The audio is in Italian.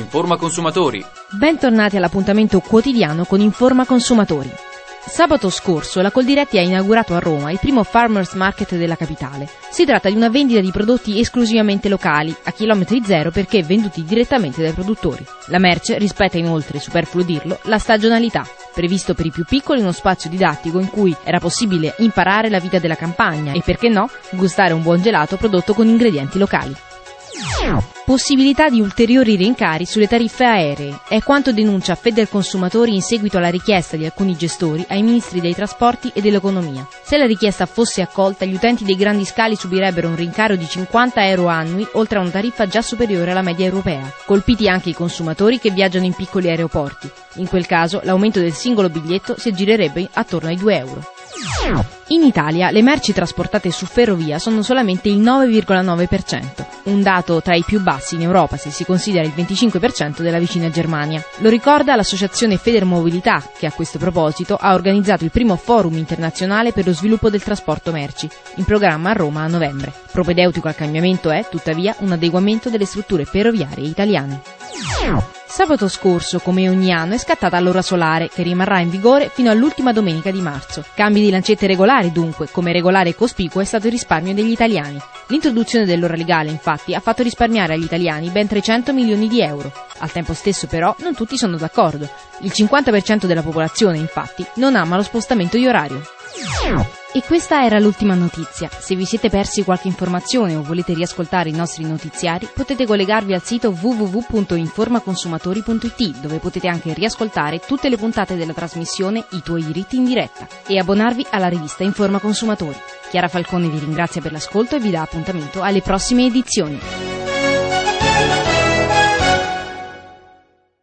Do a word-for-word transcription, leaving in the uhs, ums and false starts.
Informa Consumatori. Bentornati all'appuntamento quotidiano con Informa Consumatori. Sabato scorso la Coldiretti ha inaugurato a Roma il primo Farmers Market della capitale. Si tratta di una vendita di prodotti esclusivamente locali, a chilometri zero perché venduti direttamente dai produttori. La merce rispetta inoltre, superfluo dirlo, la stagionalità. Previsto per i più piccoli uno spazio didattico in cui era possibile imparare la vita della campagna e, perché no, gustare un buon gelato prodotto con ingredienti locali. Possibilità di ulteriori rincari sulle tariffe aeree è quanto denuncia Federconsumatori in seguito alla richiesta di alcuni gestori ai ministri dei trasporti e dell'economia. Se la richiesta fosse accolta, gli utenti dei grandi scali subirebbero un rincaro di cinquanta euro annui, oltre a una tariffa già superiore alla media europea. Colpiti anche i consumatori che viaggiano in piccoli aeroporti. In quel caso l'aumento del singolo biglietto si aggirerebbe attorno ai due euro. In Italia le merci trasportate su ferrovia sono solamente il nove virgola nove per cento, un dato tra i più bassi in Europa se si considera il venticinque per cento della vicina Germania. Lo ricorda l'associazione Federmobilità, che a questo proposito ha organizzato il primo forum internazionale per lo sviluppo del trasporto merci, in programma a Roma a novembre. Propedeutico al cambiamento è, tuttavia, un adeguamento delle strutture ferroviarie italiane. Sabato scorso, come ogni anno, è scattata l'ora solare, che rimarrà in vigore fino all'ultima domenica di marzo. Cambi di lancette regolari dunque, come regolare e cospicuo è stato il risparmio degli italiani. L'introduzione dell'ora legale, infatti, ha fatto risparmiare agli italiani ben trecento milioni di euro. Al tempo stesso, però, non tutti sono d'accordo. Il cinquanta per cento della popolazione, infatti, non ama lo spostamento di orario. E questa era l'ultima notizia. Se vi siete persi qualche informazione o volete riascoltare i nostri notiziari, potete collegarvi al sito w w w punto informaconsumatori punto i t, dove potete anche riascoltare tutte le puntate della trasmissione I tuoi diritti in diretta e abbonarvi alla rivista Informa Consumatori. Chiara Falcone vi ringrazia per l'ascolto e vi dà appuntamento alle prossime edizioni.